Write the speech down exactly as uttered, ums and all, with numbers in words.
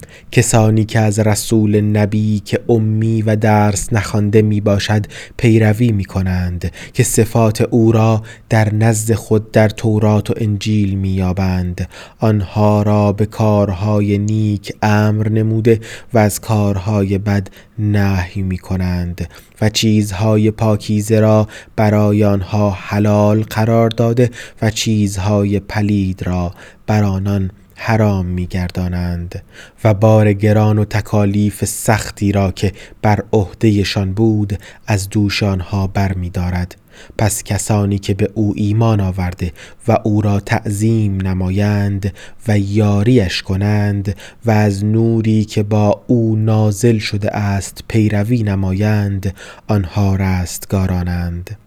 کسانی که از رسول نبی که امی و درس نخوانده می باشد پیروی می کنند، که صفات او را در نزد خود در تورات و انجیل می یابند، آنها را به کارهای نیک امر نموده و از کارهای بد نهی می کنند و چیزهای پاکیزه را برای آنها حلال قرار داده و چیزهای پلید را بر آنان حرام می گردانند و بار گران و تکالیف سختی را که بر عهدهشان بود از دوش آنها بر می دارد. پس کسانی که به او ایمان آورده و او را تعظیم نمایند و یاریش کنند و از نوری که با او نازل شده است پیروی نمایند، آنها رستگارانند.